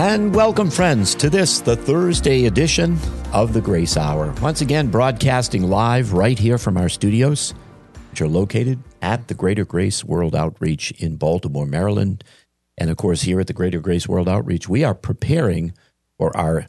And welcome, friends, to this, the Thursday edition of the Grace Hour. Once again, broadcasting live right here from our studios, which are located at the Greater Grace World Outreach in Baltimore, Maryland. And of course, here at the Greater Grace World Outreach, we are preparing for our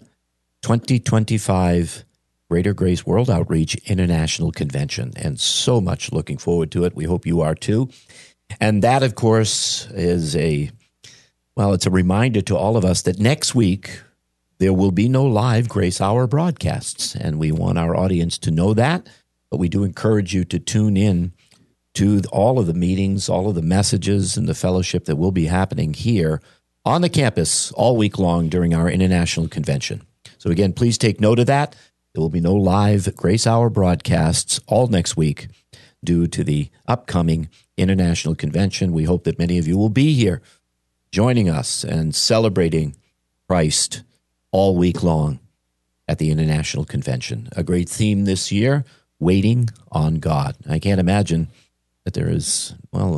2025 Greater Grace World Outreach International Convention. And so much looking forward to it. We hope you are too. And that, of course, is it's a reminder to all of us that next week there will be no live Grace Hour broadcasts, and we want our audience to know that, but we do encourage you to tune in to all of the meetings, all of the messages, and the fellowship that will be happening here on the campus all week long during our International Convention. So again, please take note of that. There will be no live Grace Hour broadcasts all next week due to the upcoming International Convention. We hope that many of you will be here joining us and celebrating Christ all week long at the International Convention. A great theme this year, waiting on God. I can't imagine that there is,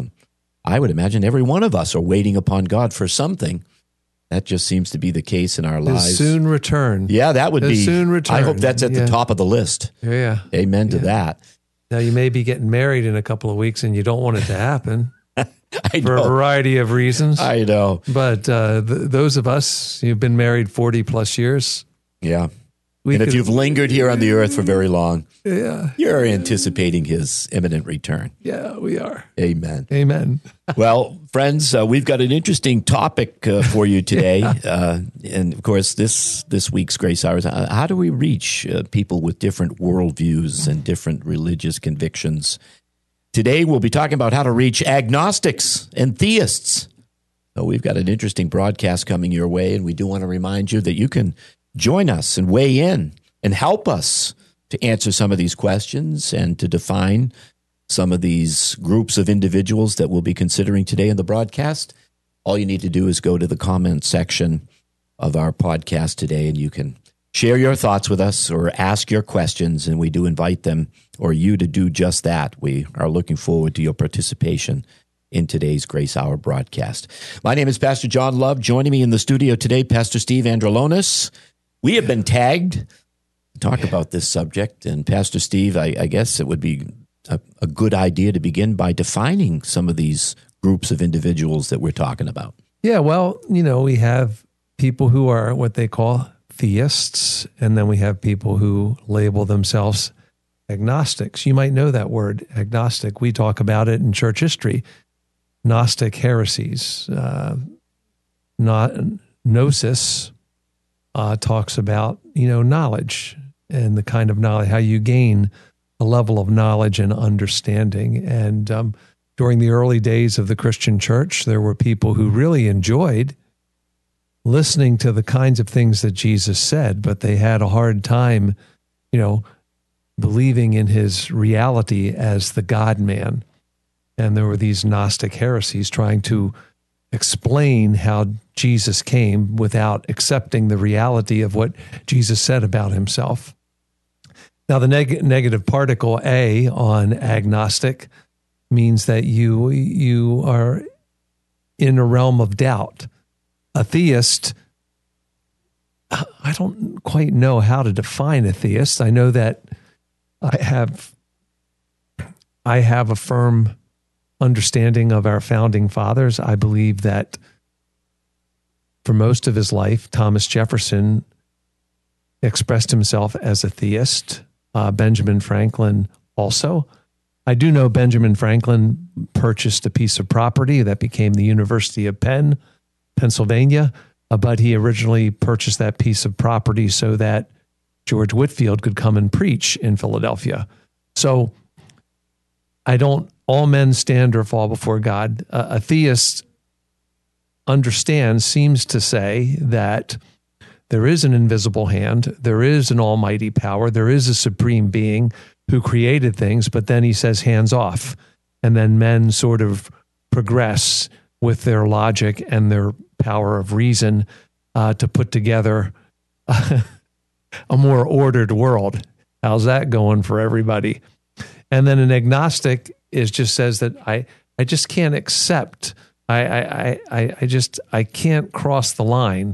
I would imagine every one of us are waiting upon God for something. That just seems to be the case in our lives. His soon return. Yeah, that would be. Soon return. I hope that's at the top of the list. Yeah. Amen to that. Now, you may be getting married in a couple of weeks and you don't want it to happen. For a variety of reasons. I know. But those of us who've been married 40 plus years. Yeah. If you've lingered here on the earth for very long, yeah, you're anticipating his imminent return. Yeah, we are. Amen. Amen. Well, friends, we've got an interesting topic for you today. And of course, this week's Grace Hour is how do we reach people with different worldviews and different religious convictions? Today, we'll be talking about how to reach agnostics and theists. So we've got an interesting broadcast coming your way, and we do want to remind you that you can join us and weigh in and help us to answer some of these questions and to define some of these groups of individuals that we'll be considering today in the broadcast. All you need to do is go to the comment section of our podcast today, and you can share your thoughts with us or ask your questions, and we do invite them or you to do just that. We are looking forward to your participation in today's Grace Hour broadcast. My name is Pastor John Love. Joining me in the studio today, Pastor Steve Androlonis. We have been tagged to talk about this subject, and Pastor Steve, I guess it would be a good idea to begin by defining some of these groups of individuals that we're talking about. Yeah, well, we have people who are what they call theists, and then we have people who label themselves agnostics. You might know that word, agnostic. We talk about it in church history. Gnostic heresies. Gnosis talks about, knowledge and the kind of knowledge, how you gain a level of knowledge and understanding. And during the early days of the Christian church, there were people who really enjoyed listening to the kinds of things that Jesus said, but they had a hard time, believing in his reality as the God-man. And there were these Gnostic heresies trying to explain how Jesus came without accepting the reality of what Jesus said about himself. Now, the negative particle A on agnostic means that you are in a realm of doubt. A theist, I don't quite know how to define a theist. I know that I have a firm understanding of our founding fathers. I believe that for most of his life, Thomas Jefferson expressed himself as a theist. Benjamin Franklin also. I do know Benjamin Franklin purchased a piece of property that became the University of Pennsylvania, but he originally purchased that piece of property so that George Whitefield could come and preach in Philadelphia. So all men stand or fall before God. A theist seems to say that there is an invisible hand, there is an almighty power, there is a supreme being who created things, but then he says hands off. And then men sort of progress with their logic and their power of reason to put together a more ordered world. How's that going for everybody? And then an agnostic just says that I just can't accept. I can't cross the line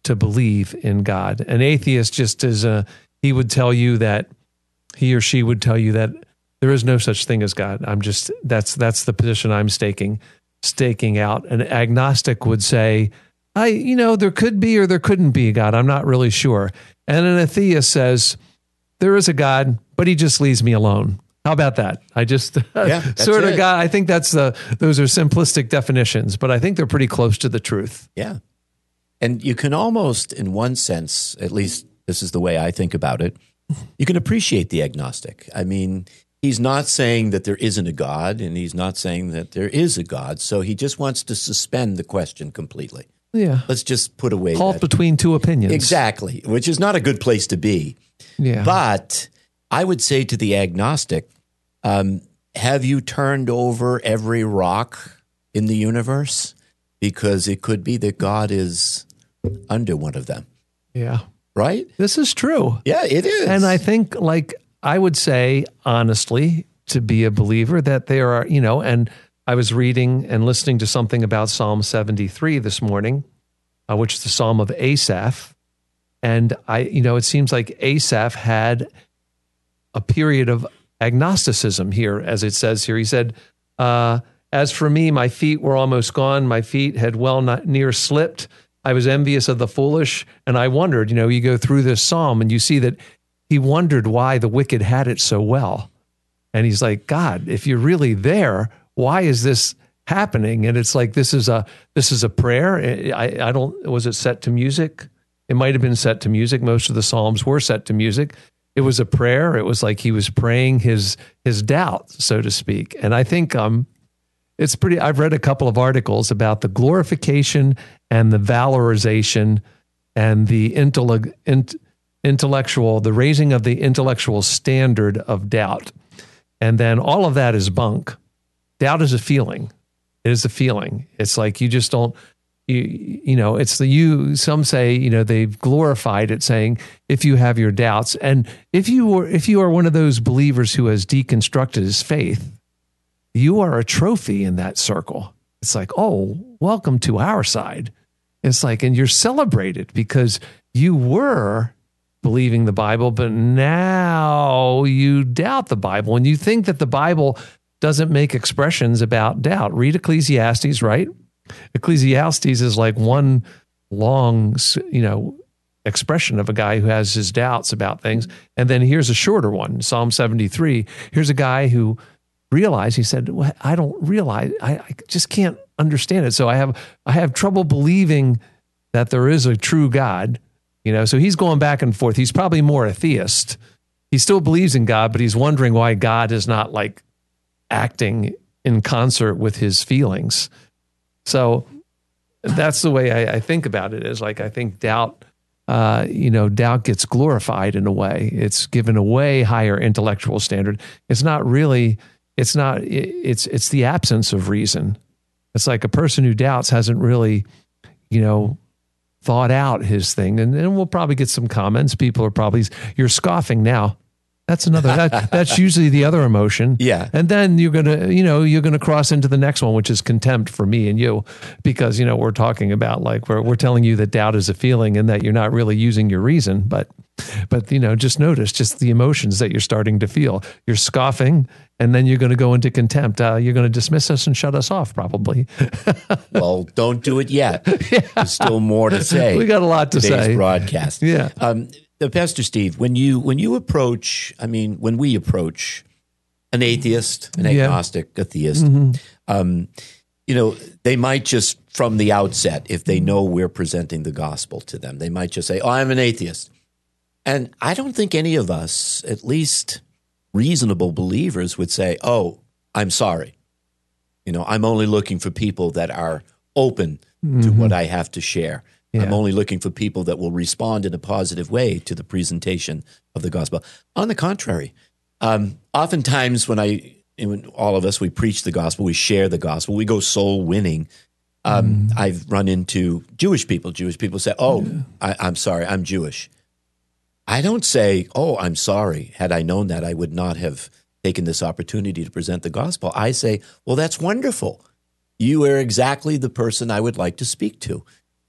to believe in God. An atheist just he would tell you that, he or she would tell you that there is no such thing as God. That's the position I'm staking out. An agnostic would say, there could be or there couldn't be a God. I'm not really sure. And an atheist says, there is a God, but he just leaves me alone. How about that? I just sort of got, I think those are simplistic definitions, but I think they're pretty close to the truth. Yeah. And you can almost, in one sense, at least this is the way I think about it, you can appreciate the agnostic. I mean, he's not saying that there isn't a God, and he's not saying that there is a God, so he just wants to suspend the question completely. Yeah. Let's just put away halt between two opinions. Exactly, which is not a good place to be. Yeah. But I would say to the agnostic, have you turned over every rock in the universe? Because it could be that God is under one of them. Yeah. Right? This is true. Yeah, it is. And I think, I would say, honestly, to be a believer, that there are, and I was reading and listening to something about Psalm 73 this morning, which is the Psalm of Asaph. And it seems like Asaph had a period of agnosticism here, as it says here. He said, as for me, my feet were almost gone. My feet had well near slipped. I was envious of the foolish. And I wondered, you go through this psalm and you see that he wondered why the wicked had it so well. And he's like, God, if you're really there, why is this happening? And it's like, this is a prayer. Was it set to music? It might have been set to music. Most of the Psalms were set to music. It was a prayer. It was like he was praying his doubt, so to speak. And I think I've read a couple of articles about the glorification and the valorization and the intellectual, the raising of the intellectual standard of doubt. And then all of that is bunk. Doubt is a feeling. It is a feeling. It's like you just don't, some say, they've glorified it, saying, if you have your doubts, and if you are one of those believers who has deconstructed his faith, you are a trophy in that circle. It's like, oh, welcome to our side. It's like, and you're celebrated because you were believing the Bible, but now you doubt the Bible, and you think that the Bible doesn't make expressions about doubt. Read Ecclesiastes, right? Ecclesiastes is like one long, expression of a guy who has his doubts about things. And then here's a shorter one, Psalm 73. Here's a guy who realized, he said, well, I don't realize, I just can't understand it. So I have trouble believing that there is a true God, so he's going back and forth. He's probably more a theist. He still believes in God, but he's wondering why God is not acting in concert with his feelings. So that's the way I think about it, is I think doubt, doubt gets glorified in a way. It's given a way higher intellectual standard. It's the absence of reason. It's like a person who doubts hasn't really, thought out his thing. And we'll probably get some comments. People are probably, you're scoffing now. That's that's usually the other emotion. Yeah. And then you're going to cross into the next one, which is contempt for me and you, because, we're talking about we're telling you that doubt is a feeling and that you're not really using your reason, but just notice just the emotions that you're starting to feel. You're scoffing, and then you're going to go into contempt. You're going to dismiss us and shut us off, probably. Well, don't do it yet. Yeah. There's still more to say. We got a lot to say. Broadcast. Yeah. Pastor Steve, when we approach an atheist, an agnostic, a theist, they might just from the outset, if they know we're presenting the gospel to them, they might just say, "Oh, I'm an atheist." And I don't think any of us, at least reasonable believers, would say, "Oh, I'm sorry. I'm only looking for people that are open to what I have to share. Yeah. I'm only looking for people that will respond in a positive way to the presentation of the gospel." On the contrary, oftentimes when all of us, we preach the gospel, we share the gospel, we go soul winning. I've run into Jewish people. Jewish people say, "Oh, I'm sorry, I'm Jewish." I don't say, "Oh, I'm sorry. Had I known that, I would not have taken this opportunity to present the gospel." I say, "Well, that's wonderful. You are exactly the person I would like to speak to."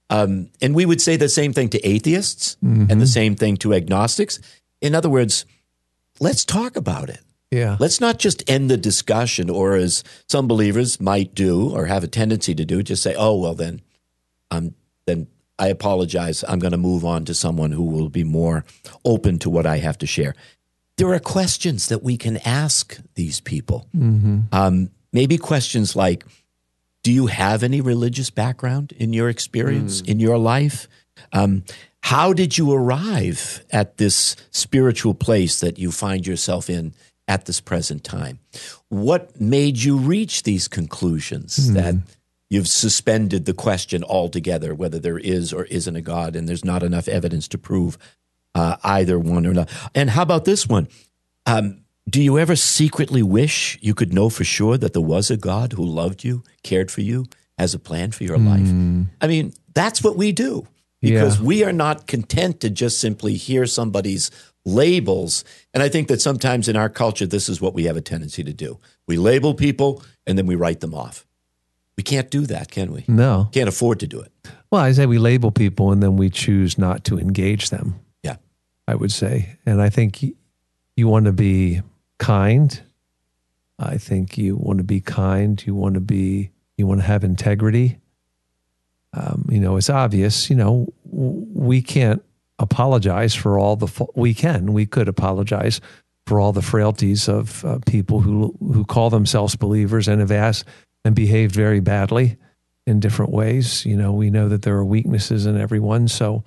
And we would say the same thing to atheists and the same thing to agnostics. In other words, let's talk about it. Yeah. Let's not just end the discussion, or as some believers might do or have a tendency to do, just say, oh, well, then I apologize. I'm going to move on to someone who will be more open to what I have to share. There are questions that we can ask these people. Maybe questions like, do you have any religious background in your experience, in your life? How did you arrive at this spiritual place that you find yourself in at this present time? What made you reach these conclusions that you've suspended the question altogether, whether there is or isn't a God, and there's not enough evidence to prove either one or not? And how about this one? Do you ever secretly wish you could know for sure that there was a God who loved you, cared for you, has a plan for your life? I mean, that's what we do, because we are not content to just simply hear somebody's labels. And I think that sometimes in our culture, this is what we have a tendency to do. We label people and then we write them off. We can't do that, can we? No. Can't afford to do it. Well, I say we label people and then we choose not to engage them. Yeah. I would say. And I think you want to be kind. I think you want to be kind. You want to have integrity. It's obvious, we can't apologize for all we could apologize for all the frailties of people who call themselves believers and have asked and behaved very badly in different ways. We know that there are weaknesses in everyone. So,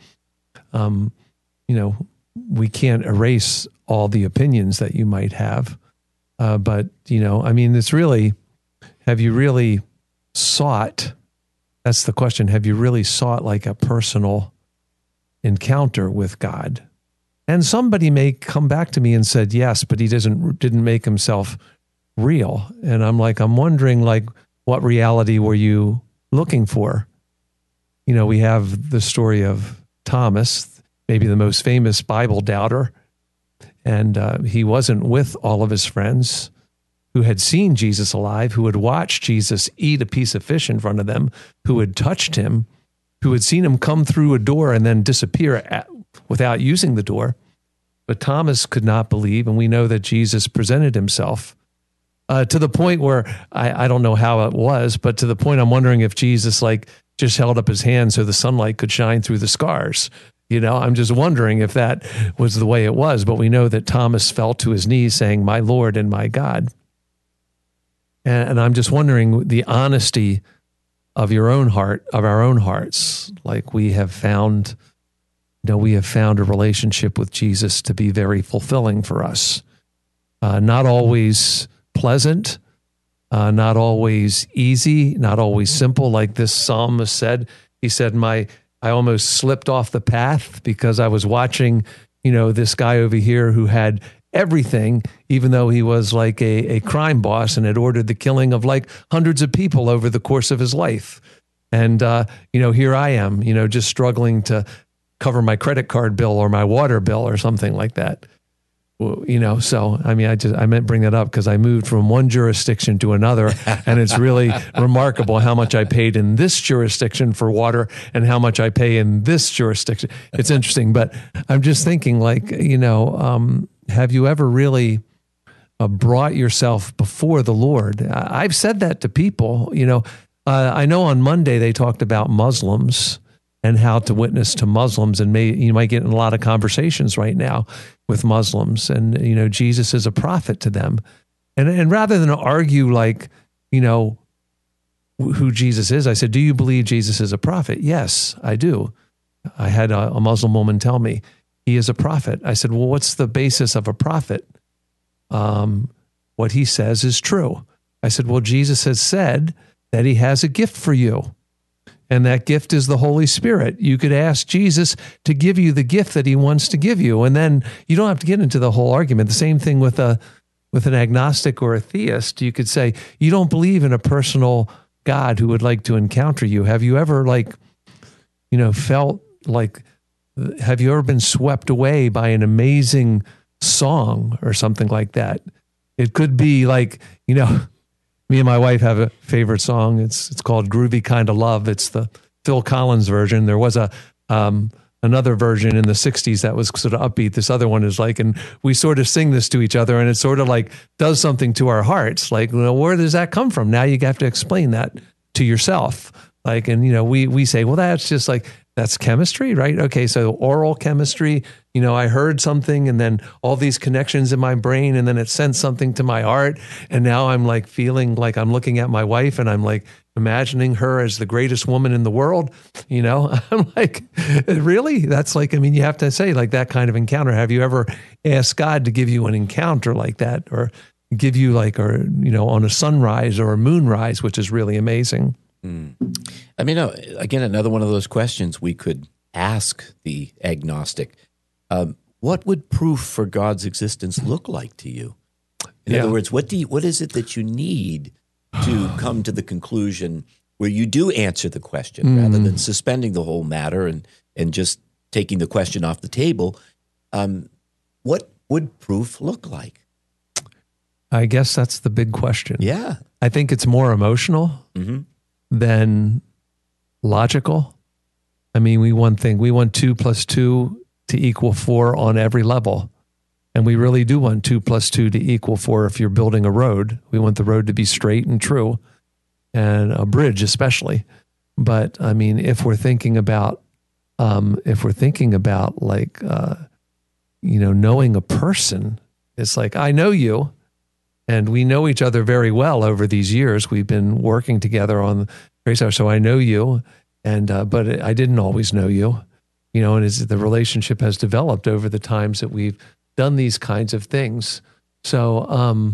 we can't erase all the opinions that you might have. But, it's really, have you really sought, that's the question, have you really sought like a personal encounter with God? And somebody may come back to me and said, yes, but he didn't make himself real. And I'm wondering, what reality were you looking for? We have the story of Thomas, maybe the most famous Bible doubter. And he wasn't with all of his friends who had seen Jesus alive, who had watched Jesus eat a piece of fish in front of them, who had touched him, who had seen him come through a door and then disappear without using the door. But Thomas could not believe, and we know that Jesus presented himself to the point where, I don't know how it was, but to the point I'm wondering if Jesus just held up his hand so the sunlight could shine through the scars. I'm just wondering if that was the way it was. But we know that Thomas fell to his knees saying, my Lord and my God. And I'm just wondering the honesty of your own heart, of our own hearts. We have found a relationship with Jesus to be very fulfilling for us. Not always pleasant, not always easy, not always simple. Like this psalmist said, he said, I almost slipped off the path because I was watching, this guy over here who had everything, even though he was like a crime boss and had ordered the killing of hundreds of people over the course of his life. And, here I am, just struggling to cover my credit card bill or my water bill or something like that. So, I meant bring that up because I moved from one jurisdiction to another, and it's really remarkable how much I paid in this jurisdiction for water and how much I pay in this jurisdiction. It's interesting, but I'm just thinking have you ever really brought yourself before the Lord? I've said that to people, I know on Monday they talked about Muslims and how to witness to Muslims, and you might get in a lot of conversations right now with Muslims, and Jesus is a prophet to them, and rather than argue who Jesus is, I said, do you believe Jesus is a prophet? Yes, I do. I had a Muslim woman tell me he is a prophet. I said, well, what's the basis of a prophet? What he says is true. I said, well, Jesus has said that he has a gift for you. And that gift is the Holy Spirit. You could ask Jesus to give you the gift that he wants to give you. And then you don't have to get into the whole argument. The same thing with an agnostic or a theist. You could say, you don't believe in a personal God who would like to encounter you. Have you ever have you ever been swept away by an amazing song or something like that? It could be me and my wife have a favorite song. It's called Groovy Kind of Love. It's the Phil Collins version. There was another version in the 60s that was sort of upbeat. This other one is like, and we sort of sing this to each other, and it sort of like does something to our hearts. Like, where does that come from? Now you have to explain that to yourself. Like, and we say, well, that's just like, that's chemistry, right? Okay, so oral chemistry, I heard something and then all these connections in my brain, and then it sent something to my heart. And now I'm like feeling like I'm looking at my wife and I'm like imagining her as the greatest woman in the world. I'm like, really? That's like, you have to say like that kind of encounter. Have you ever asked God to give you an encounter like that, or give you like, or, on a sunrise or a moonrise, which is really amazing. Again, another one of those questions we could ask the agnostic. What would proof for God's existence look like to you? In other words, what is it that you need to come to the conclusion where you do answer the question rather than suspending the whole matter and just taking the question off the table? What would proof look like? I guess that's the big question. Yeah. I think it's more emotional than logical. We want 2 + 2 to equal 4 on every level. And we really do want 2 + 2 to equal 4 if you're building a road. We want the road to be straight and true, and a bridge especially. But if we're thinking about like, knowing a person, it's like, I know you, and we know each other very well over these years. We've been working together on Grace Hour, so I know you, and but I didn't always know you, and as the relationship has developed over the times that we've done these kinds of things. So,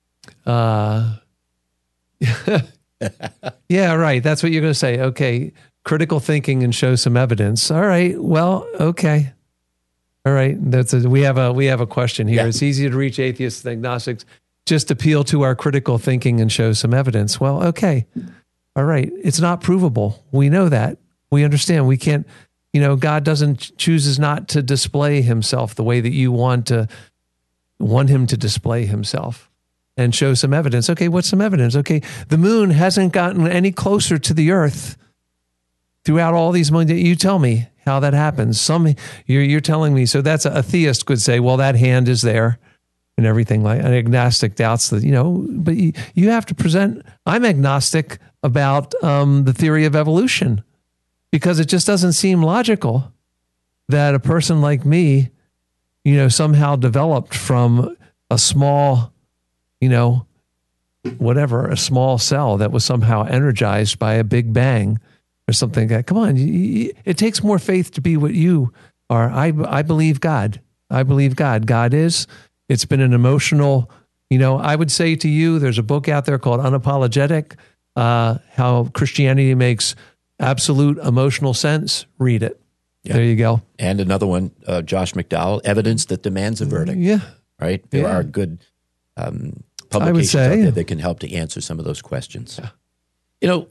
yeah, right. That's what you're going to say. Okay, critical thinking and show some evidence. All right. Well, okay. All right. We have a question here. Yeah. It's easy to reach atheists and agnostics. Just appeal to our critical thinking and show some evidence. Well, okay. All right. It's not provable. We know that. We understand. We can't, God chooses not to display himself the way that you want him to display himself, and show some evidence. Okay. What's some evidence? Okay. The moon hasn't gotten any closer to the earth throughout all these months. You tell me how that happens. You're telling me. So that's a theist could say, well, that hand is there. And everything like an agnostic doubts that, but you have to present. I'm agnostic about the theory of evolution, because it just doesn't seem logical that a person like me, somehow developed from a small, a small cell that was somehow energized by a big bang or something. Come on, it takes more faith to be what you are. I believe God. I believe God. God is. It's been an emotional, I would say to you, there's a book out there called Unapologetic, How Christianity Makes Absolute Emotional Sense. Read it. Yeah. There you go. And another one, Josh McDowell, Evidence That Demands a Verdict. Yeah. Right? There are good publications out there that can help to answer some of those questions. Yeah.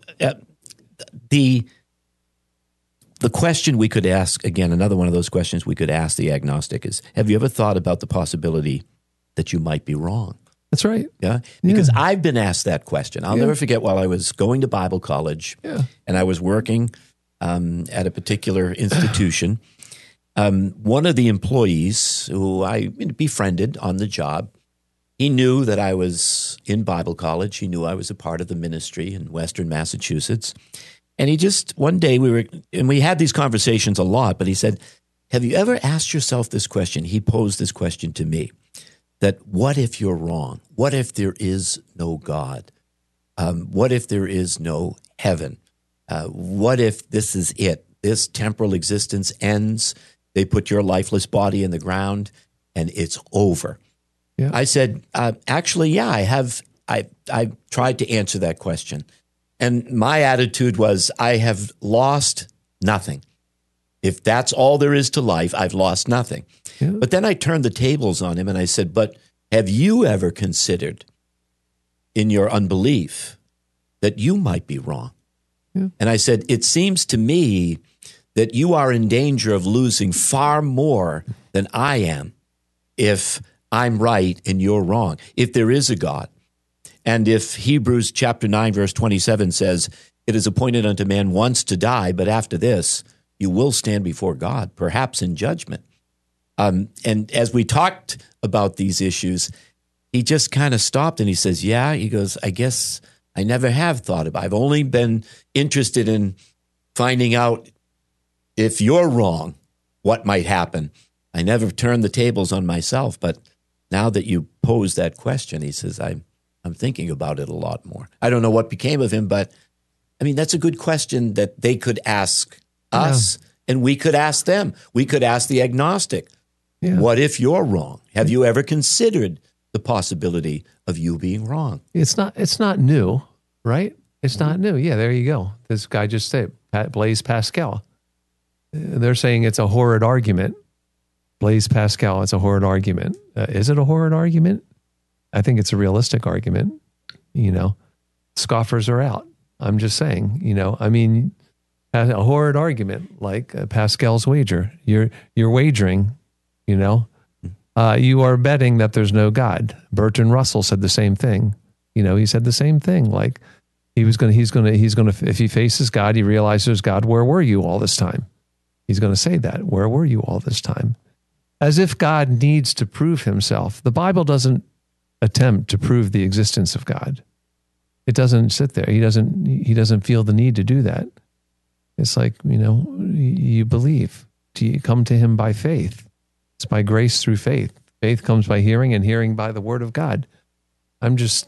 The question we could ask, again, another one of those questions we could ask the agnostic is, have you ever thought about the possibility that you might be wrong? That's right. Yeah. Because I've been asked that question. I'll never forget, while I was going to Bible college and I was working at a particular institution, one of the employees who I befriended on the job, he knew that I was in Bible college. He knew I was a part of the ministry in Western Massachusetts. And he just, one day we had these conversations a lot, but he said, have you ever asked yourself this question? He posed this question to me, that what if you're wrong? What if there is no God? What if there is no heaven? What if this is it? This temporal existence ends. They put your lifeless body in the ground and it's over. Yeah. I said, actually, yeah, I have. I've tried to answer that question. And my attitude was, I have lost nothing. If that's all there is to life, I've lost nothing. Yeah. But then I turned the tables on him and I said, but have you ever considered in your unbelief that you might be wrong? Yeah. And I said, it seems to me that you are in danger of losing far more than I am if I'm right and you're wrong, if there is a God. And if Hebrews chapter 9, verse 27 says, it is appointed unto man once to die, but after this, you will stand before God, perhaps in judgment. And as we talked about these issues, he just kind of stopped and he says, yeah, he goes, I guess I never have thought about it. I've only been interested in finding out if you're wrong, what might happen. I never turned the tables on myself, but now that you pose that question, he says, I'm thinking about it a lot more. I don't know what became of him, but I mean, that's a good question that they could ask us and we could ask them. We could ask the agnostic, what if you're wrong? Have you ever considered the possibility of you being wrong? It's not new, right? It's not new. Yeah, there you go. This guy just said, Blaise Pascal. They're saying it's a horrid argument. Blaise Pascal, it's a horrid argument. Is it a horrid argument? I think it's a realistic argument. Scoffers are out. I'm just saying, I mean, a horrid argument like Pascal's wager. You're wagering, you are betting that there's no God. Bertrand Russell said the same thing. He said the same thing. Like he's going to, if he faces God, he realizes God, where were you all this time? He's going to say that. Where were you all this time? As if God needs to prove himself. The Bible doesn't attempt to prove the existence of God. It doesn't sit there. He doesn't feel the need to do that. It's like, you believe. You come to him by faith. It's by grace through faith. Faith comes by hearing, and hearing by the word of God. I'm just,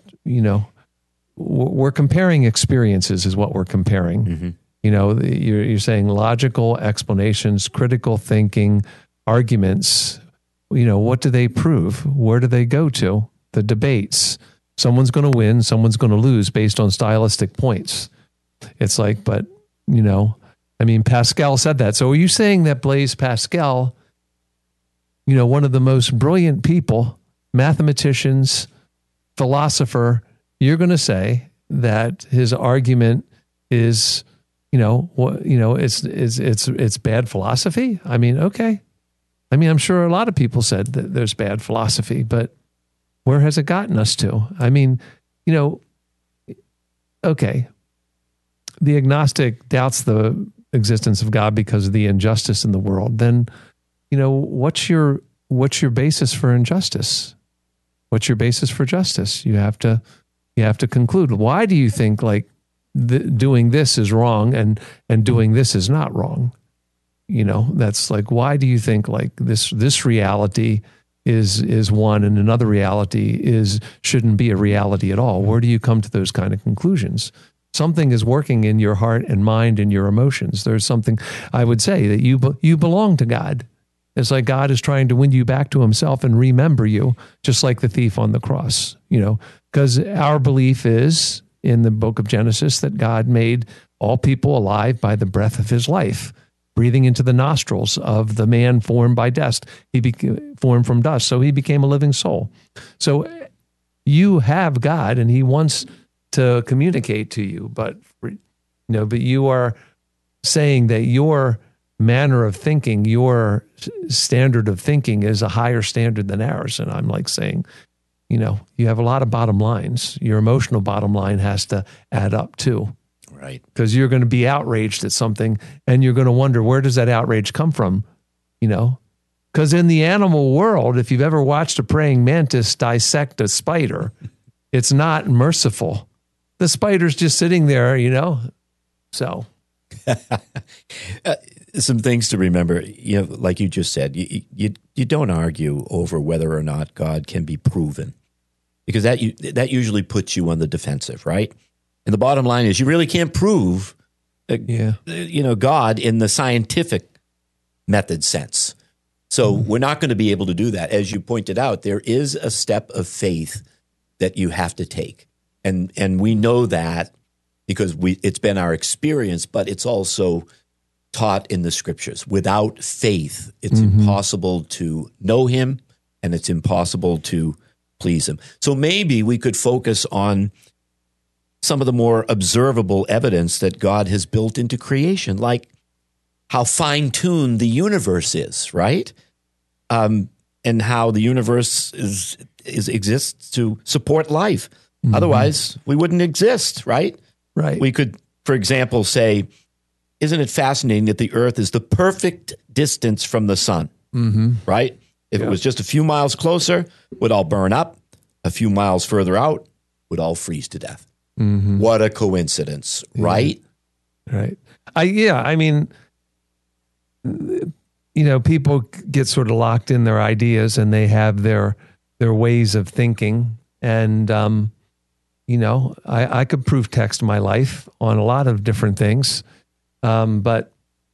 we're comparing experiences is what we're comparing. Mm-hmm. You're saying logical explanations, critical thinking, arguments. What do they prove? Where do they go to? The debates. Someone's going to win, someone's going to lose based on stylistic points. It's like, but, Pascal said that. So are you saying that Blaise Pascal, one of the most brilliant people, mathematicians, philosopher, you're going to say that his argument is, it's bad philosophy? I mean, okay. I'm sure a lot of people said that there's bad philosophy, but where has it gotten us to? Okay. The agnostic doubts the existence of God because of the injustice in the world. Then, what's your basis for injustice? What's your basis for justice? You have to conclude. Why do you think doing this is wrong and doing this is not wrong? That's like, why do you think this reality is one and another reality shouldn't be a reality at all? Where do you come to those kind of conclusions? Something is working in your heart and mind and your emotions. There's something, I would say, that you belong to God. It's like God is trying to win you back to himself and remember you, just like the thief on the cross, because our belief is in the book of Genesis that God made all people alive by the breath of his life, breathing into the nostrils of the man formed by dust. He became formed from dust, so he became a living soul. So you have God, and he wants to communicate to you, but you are saying that your manner of thinking, your standard of thinking is a higher standard than ours. And I'm like saying, you have a lot of bottom lines. Your emotional bottom line has to add up too. Right. Because you're going to be outraged at something and you're going to wonder, where does that outrage come from? Because in the animal world, if you've ever watched a praying mantis dissect a spider, it's not merciful. The spider's just sitting there, so. Some things to remember, like you just said, you don't argue over whether or not God can be proven, because that usually puts you on the defensive, right? And the bottom line is you really can't prove, God in the scientific method sense. So we're not going to be able to do that. As you pointed out, there is a step of faith that you have to take. And we know that because it's been our experience, but it's also taught in the scriptures. Without faith, it's impossible to know him, and it's impossible to please him. So maybe we could focus on some of the more observable evidence that God has built into creation, like how fine-tuned the universe is, right? And how the universe exists to support life. Otherwise, we wouldn't exist, right? Right. We could for example, say, isn't it fascinating that the Earth is the perfect distance from the sun, right? If it was just a few miles closer, would all burn up. A few miles further out, would all freeze to death. What a coincidence, right? Right. I mean, people get sort of locked in their ideas and they have their ways of thinking. And, I could proof text my life on a lot of different things. But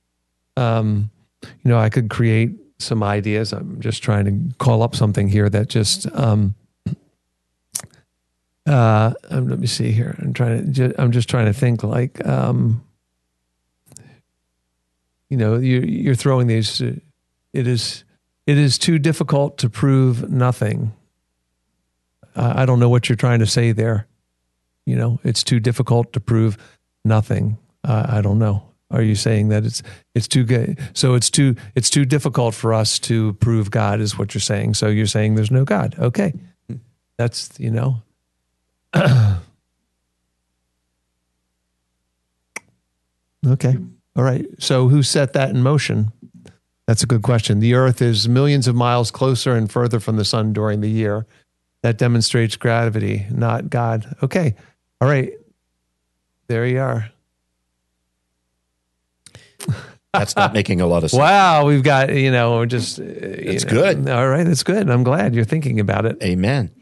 I could create some ideas. I'm just trying to call up something here that just, let me see here. I'm just trying to think like, you're throwing these, it is too difficult to prove nothing. I don't know what you're trying to say there. It's too difficult to prove nothing. I don't know. Are you saying that it's too good? So it's too difficult for us to prove God is what you're saying. So you're saying there's no God. Okay. That's, okay. All right. So who set that in motion? That's a good question. The Earth is millions of miles closer and further from the sun during the year. That demonstrates gravity, not God. Okay. All right. There you are. That's not making a lot of sense. Wow. We've got, it's good. All right. That's good. I'm glad you're thinking about it. Amen.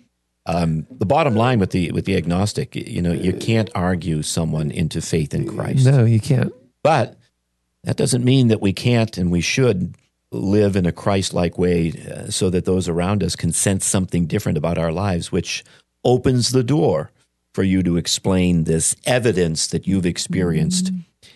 The bottom line with the agnostic, you can't argue someone into faith in Christ. No, you can't. But that doesn't mean that we can't and we should live in a Christ-like way so that those around us can sense something different about our lives, which opens the door for you to explain this evidence that you've experienced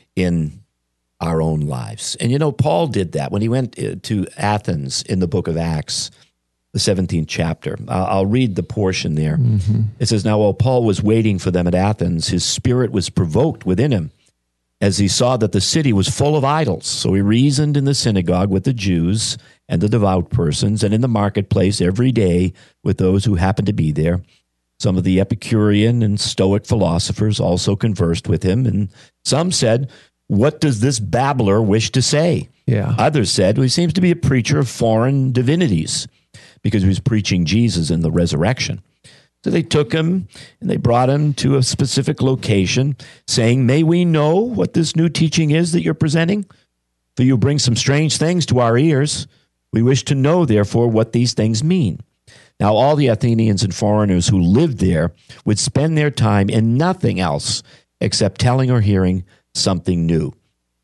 in our own lives. And Paul did that when he went to Athens in the book of Acts, the 17th chapter. I'll read the portion there. It says, "Now while Paul was waiting for them at Athens, his spirit was provoked within him, as he saw that the city was full of idols. So he reasoned in the synagogue with the Jews and the devout persons, and in the marketplace every day with those who happened to be there. Some of the Epicurean and Stoic philosophers also conversed with him, and some said, 'What does this babbler wish to say?' Yeah. Others said, 'Well, he seems to be a preacher of foreign divinities,' because he was preaching Jesus and the resurrection. So they took him and they brought him to a specific location, saying, 'May we know what this new teaching is that you're presenting? For you bring some strange things to our ears. We wish to know, therefore, what these things mean.' Now all the Athenians and foreigners who lived there would spend their time in nothing else except telling or hearing something new.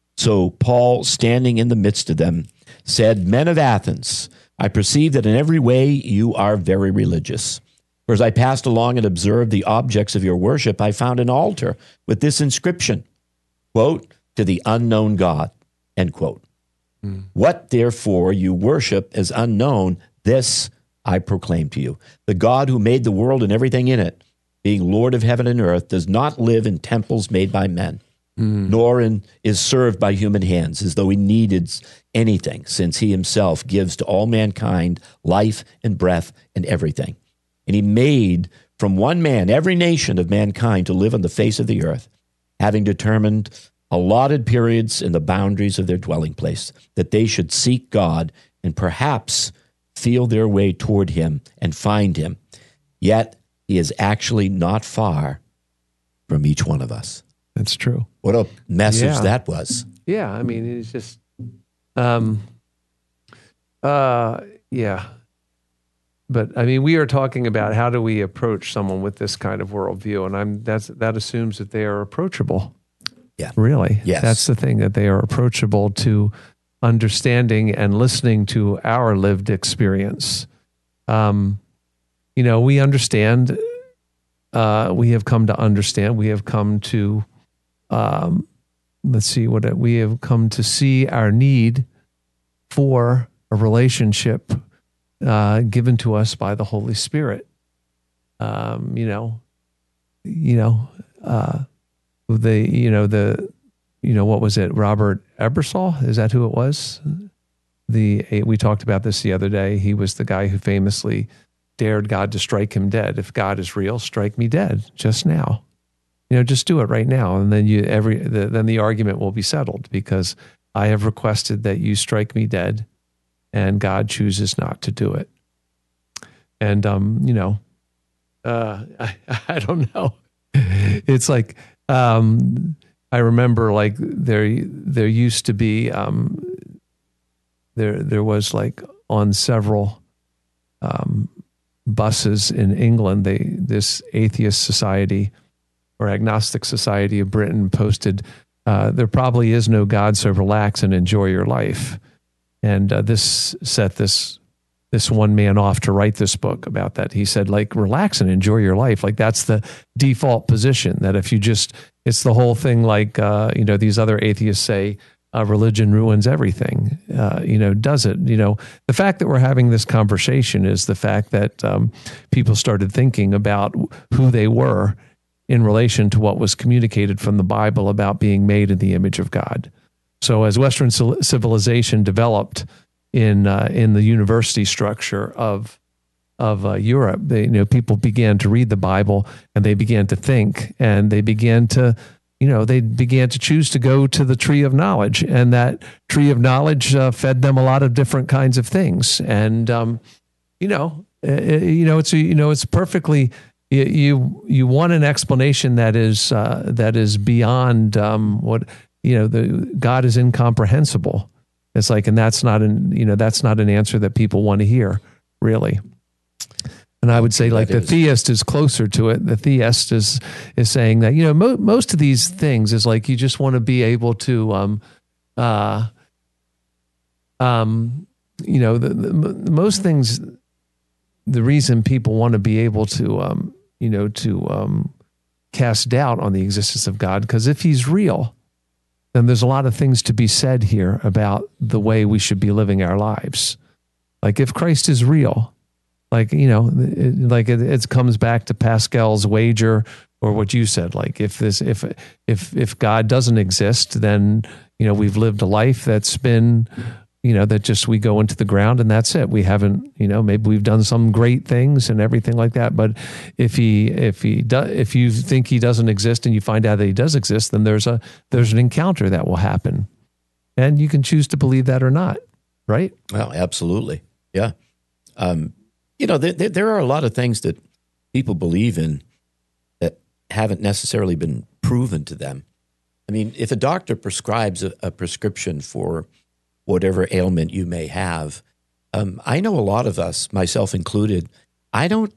So Paul, standing in the midst of them, said, 'Men of Athens, I perceive that in every way you are very religious. For as I passed along and observed the objects of your worship, I found an altar with this inscription, quote, 'To the unknown God,' end quote. What, therefore, you worship as unknown, this I proclaim to you. The God who made the world and everything in it, being Lord of heaven and earth, does not live in temples made by men, nor is served by human hands, as though he needed anything, since he himself gives to all mankind life and breath and everything. And he made from one man every nation of mankind to live on the face of the earth, having determined allotted periods in the boundaries of their dwelling place, that they should seek God and perhaps feel their way toward him and find him. Yet he is actually not far from each one of us." That's true. What a message that was. Yeah, I mean, it's just, yeah. But I mean, we are talking about how do we approach someone with this kind of worldview, and that assumes that they are approachable. Yeah, really. Yes, that's the thing, that they are approachable to understanding and listening to our lived experience. We understand. We have come to understand. We have come to. We have come to see our need for a relationship given to us by the Holy Spirit. What was it? Robert Ebersol? Is that who it was? We talked about this the other day. He was the guy who famously dared God to strike him dead. If God is real, strike me dead just now. just do it right now. And then then the argument will be settled, because I have requested that you strike me dead, and God chooses not to do it. And, I don't know. It's like, I remember, like, there used to be, there was, like, on several buses in England, this atheist society or agnostic society of Britain posted, there probably is no God, so relax and enjoy your life. And this set this one man off to write this book about that. He said, like, relax and enjoy your life. Like, that's the default position, that if you just, it's the whole thing, like, these other atheists say, religion ruins everything. Does it? The fact that we're having this conversation is the fact that people started thinking about who they were in relation to what was communicated from the Bible about being made in the image of God. So as Western civilization developed in the university structure of Europe, people began to read the Bible, and they began to think, and they began to choose to go to the tree of knowledge, and that tree of knowledge fed them a lot of different kinds of things. And it's perfectly. You want an explanation that is beyond what the God is incomprehensible. It's like, and that's not an answer that people want to hear, really. And I would say, like, the theist is closer to it. The theist is saying that, most of these things is like, you just want to be able to, most things, the reason people want to be able to, cast doubt on the existence of God, because if he's real, then there's a lot of things to be said here about the way we should be living our lives. Like, if Christ is real, like, it comes back to Pascal's wager, or what you said. Like, if God doesn't exist, then, we've lived a life that's been, that just, we go into the ground and that's it. We haven't, maybe we've done some great things and everything like that. But if you think he doesn't exist and you find out that he does exist, then there's an encounter that will happen, and you can choose to believe that or not. Right? Well, absolutely. Yeah. There are a lot of things that people believe in that haven't necessarily been proven to them. I mean, if a doctor prescribes a prescription for whatever ailment you may have, I know a lot of us, myself included, I don't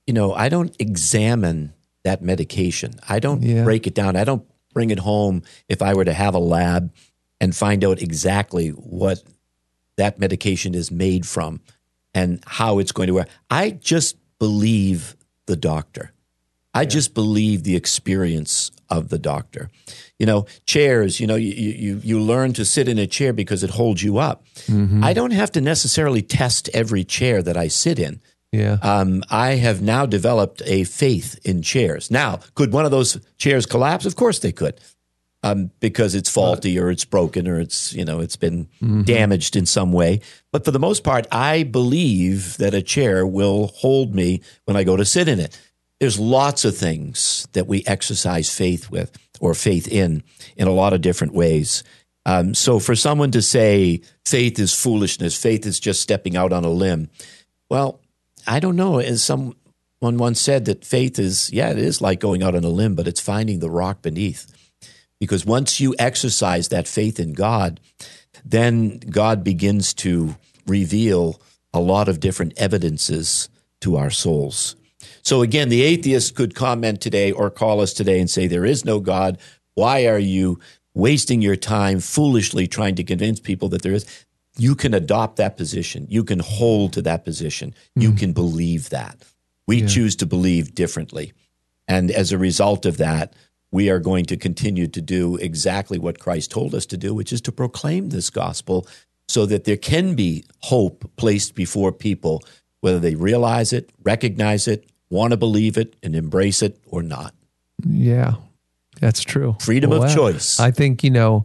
examine that medication. I don't break it down. I don't bring it home if I were to have a lab and find out exactly what that medication is made from and how it's going to work. I just believe the doctor. I just believe the experience of the doctor. Chairs, you learn to sit in a chair because it holds you up. Mm-hmm. I don't have to necessarily test every chair that I sit in. Yeah. I have now developed a faith in chairs. Now, could one of those chairs collapse? Of course they could. Because it's faulty or it's broken or it's been damaged in some way. But for the most part, I believe that a chair will hold me when I go to sit in it. There's lots of things that we exercise faith with or faith in a lot of different ways. So for someone to say faith is foolishness, faith is just stepping out on a limb, well, I don't know. As someone once said, that faith is, it is like going out on a limb, but it's finding the rock beneath. Because once you exercise that faith in God, then God begins to reveal a lot of different evidences to our souls. So again, the atheist could comment today or call us today and say, there is no God. Why are you wasting your time foolishly trying to convince people that there is? You can adopt that position. You can hold to that position. You can believe that. We choose to believe differently. And as a result of that, we are going to continue to do exactly what Christ told us to do, which is to proclaim this gospel so that there can be hope placed before people, whether they realize it, recognize it, want to believe it, and embrace it or not. Yeah, that's true. Freedom of choice. I think, you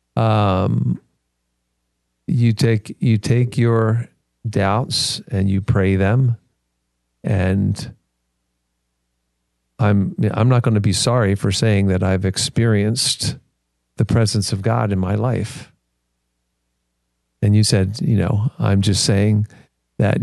take your doubts and you pray them, and I'm not going to be sorry for saying that I've experienced the presence of God in my life. And you said, I'm just saying that,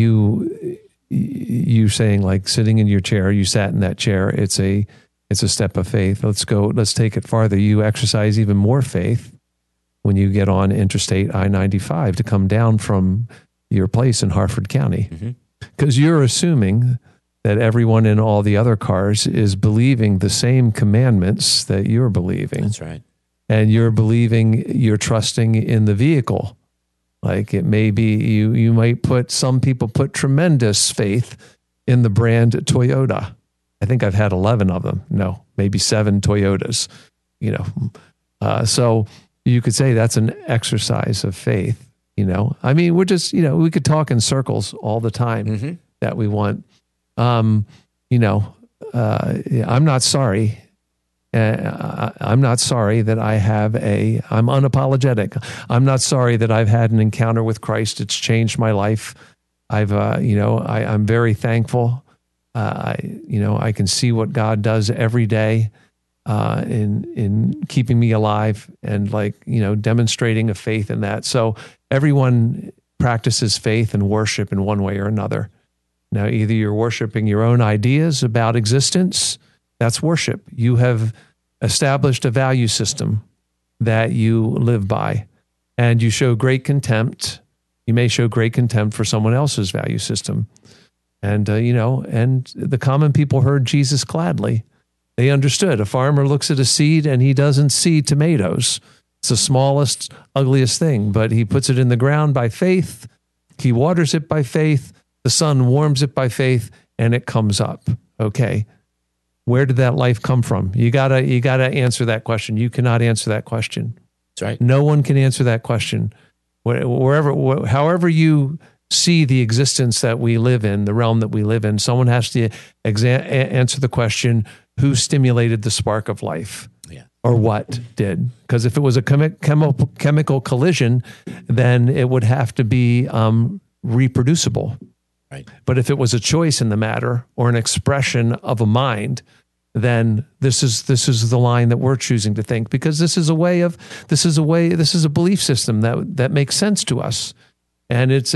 you saying like sitting in your chair, you sat in that chair. It's a step of faith. Let's take it farther. You exercise even more faith when you get on Interstate I-95 to come down from your place in Harford County. Because you're assuming that everyone in all the other cars is believing the same commandments that you're believing. That's right. And you're trusting in the vehicle. Like it may be, some people put tremendous faith in the brand Toyota. I think I've had 11 of them. No, maybe 7 Toyotas, so you could say that's an exercise of faith, I mean, we're just, we could talk in circles all the time that we want. I'm not sorry. I'm not sorry that I'm unapologetic. I'm not sorry that I've had an encounter with Christ. It's changed my life. I'm very thankful. I can see what God does every day in keeping me alive and demonstrating a faith in that. So everyone practices faith and worship in one way or another. Now, either you're worshiping your own ideas about existence. That's worship. You have established a value system that you live by, and you show great contempt. You may show great contempt for someone else's value system. And, and the common people heard Jesus gladly. They understood. A farmer looks at a seed and he doesn't see tomatoes. It's the smallest, ugliest thing, but he puts it in the ground by faith. He waters it by faith. The sun warms it by faith, and it comes up. Okay. Where did that life come from? You gotta answer that question. You cannot answer that question. That's right. No one can answer that question. However you see the existence that we live in, the realm that we live in, someone has to answer the question: who stimulated the spark of life? Yeah. Or what did? Because if it was a chemical collision, then it would have to be reproducible. Right. But if it was a choice in the matter or an expression of a mind, then this is the line that we're choosing to think, because this is a belief system that makes sense to us. And it's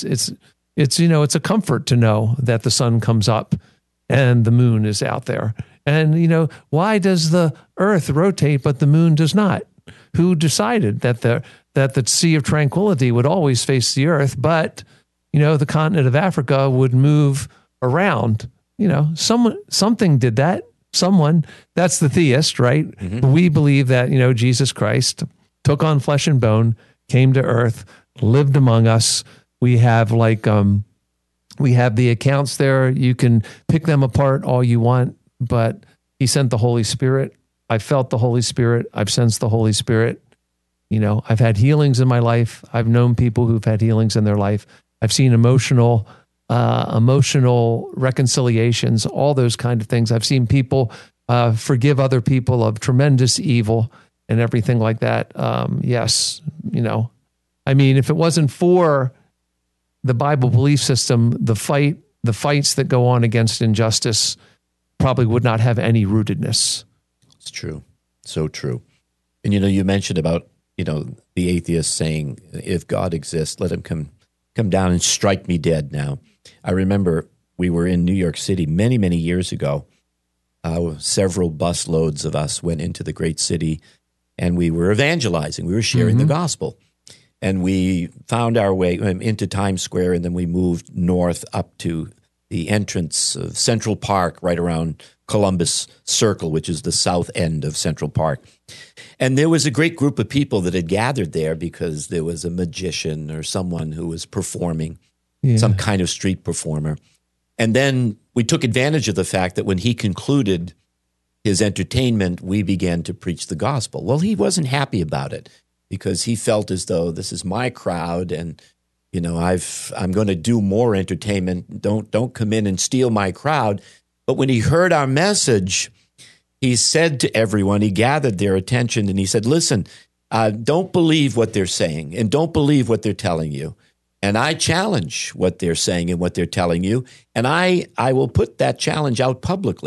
a comfort to know that the sun comes up and the moon is out there. And why does the earth rotate but the moon does not? Who decided that the Sea of Tranquility would always face the earth, but the continent of Africa would move around? Something did that. Someone, that's the theist, right? Mm-hmm. We believe that, Jesus Christ took on flesh and bone, came to earth, lived among us. We have the accounts there. You can pick them apart all you want, but he sent the Holy Spirit. I felt the Holy Spirit. I've sensed the Holy Spirit. I've had healings in my life. I've known people who've had healings in their life. I've seen emotional reconciliations, all those kind of things. I've seen people forgive other people of tremendous evil and everything like that. Yes, if it wasn't for the Bible belief system, the fights that go on against injustice probably would not have any rootedness. It's true. So true. And, you mentioned about, the atheist saying, if God exists, let him come down and strike me dead now. I remember we were in New York City many, many years ago. Several bus loads of us went into the great city, and we were evangelizing. We were sharing the gospel. And we found our way into Times Square, and then we moved north up to the entrance of Central Park, right around Columbus Circle, which is the south end of Central Park. And there was a great group of people that had gathered there because there was a magician or someone who was performing, some kind of street performer. And then we took advantage of the fact that when he concluded his entertainment, we began to preach the gospel. Well, he wasn't happy about it because he felt as though this is my crowd and, I'm going to do more entertainment. Don't come in and steal my crowd. But when he heard our message, he said to everyone, he gathered their attention and he said, listen, don't believe what they're saying and don't believe what they're telling you. And I challenge what they're saying and what they're telling you. And I will put that challenge out publicly.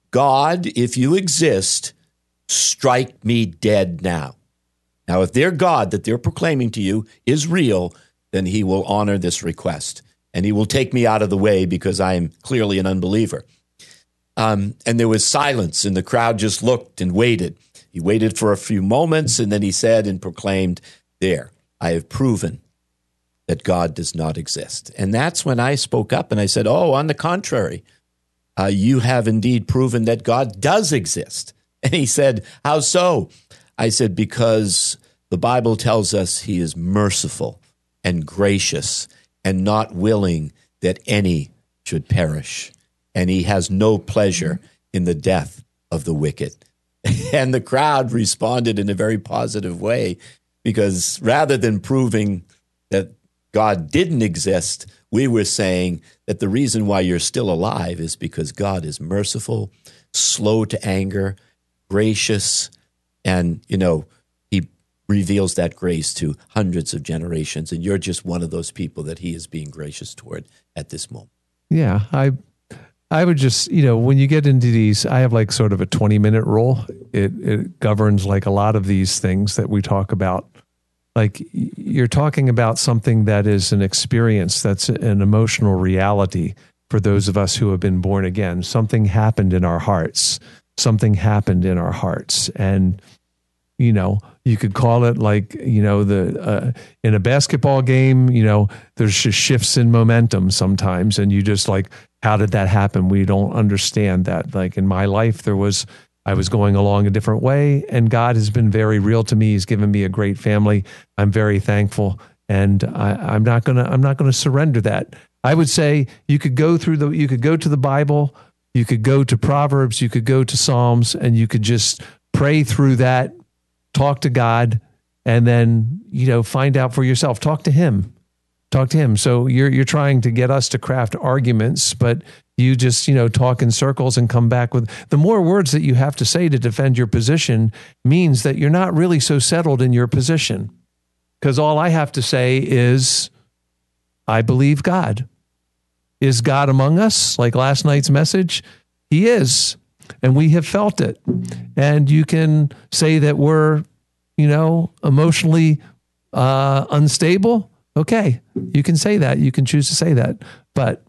God, if you exist, strike me dead now. Now, if their God that they're proclaiming to you is real, then he will honor this request, and he will take me out of the way because I am clearly an unbeliever. And there was silence, and the crowd just looked and waited. He waited for a few moments, and then he said and proclaimed, "There, I have proven that God does not exist." And that's when I spoke up and I said, "Oh, on the contrary, you have indeed proven that God does exist." And he said, "How so?" I said, "Because the Bible tells us he is merciful and gracious and not willing that any should perish. And he has no pleasure in the death of the wicked." And the crowd responded in a very positive way, because rather than proving that God didn't exist, we were saying that the reason why you're still alive is because God is merciful, slow to anger, gracious, and, he reveals that grace to hundreds of generations, and you're just one of those people that he is being gracious toward at this moment. Yeah, I would just, when you get into these, I have like sort of a 20-minute rule. It governs like a lot of these things that we talk about. Like, you're talking about something that is an experience, that's an emotional reality for those of us who have been born again. Something happened in our hearts. And, you could call it like, in a basketball game, there's just shifts in momentum sometimes. And you just like, how did that happen? We don't understand that. Like in my life, I was going along a different way, and God has been very real to me. He's given me a great family. I'm very thankful, and I'm not gonna surrender that. I would say you could go to the Bible, you could go to Proverbs, you could go to Psalms, and you could just pray through that, talk to God, and then find out for yourself. Talk to Him. So you're trying to get us to craft arguments, but you just, talk in circles and come back with the more words that you have to say to defend your position means that you're not really so settled in your position. Because all I have to say is, I believe God. Is God among us? Like last night's message? He is. And we have felt it. And you can say that we're, emotionally unstable. Okay, you can say that. You can choose to say that. But,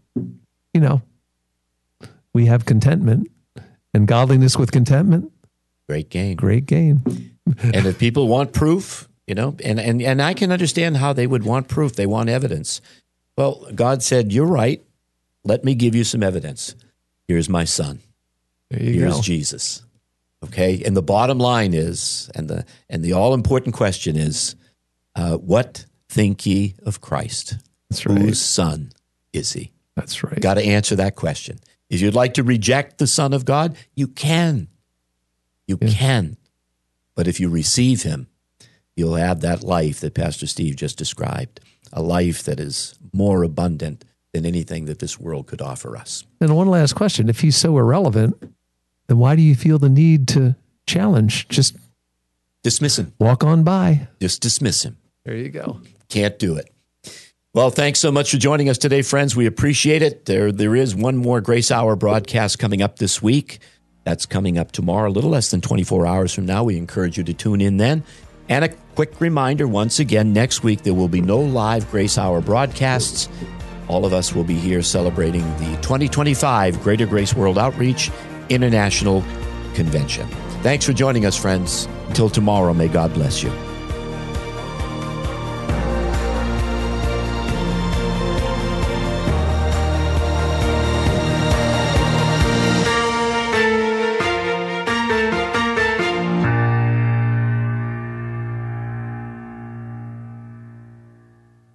we have contentment, and godliness with contentment. Great gain. And if people want proof, and I can understand how they would want proof. They want evidence. Well, God said, "You're right. Let me give you some evidence. Here's my son. Here's Jesus." Okay? And the bottom line is, and the all-important question is, what think ye of Christ? That's right. Whose son is he? That's right. Got to answer that question. If you'd like to reject the Son of God, you can. You can. But if you receive him, you'll have that life that Pastor Steve just described, a life that is more abundant than anything that this world could offer us. And one last question. If he's so irrelevant, then why do you feel the need to challenge? Just dismiss him. Walk on by. Just dismiss him. There you go. Can't do it. Well, thanks so much for joining us today, friends. We appreciate it. There is one more Grace Hour broadcast coming up this week. That's coming up tomorrow, a little less than 24 hours from now. We encourage you to tune in then. And a quick reminder, once again, next week there will be no live Grace Hour broadcasts. All of us will be here celebrating the 2025 Greater Grace World Outreach International Convention. Thanks for joining us, friends. Until tomorrow, may God bless you.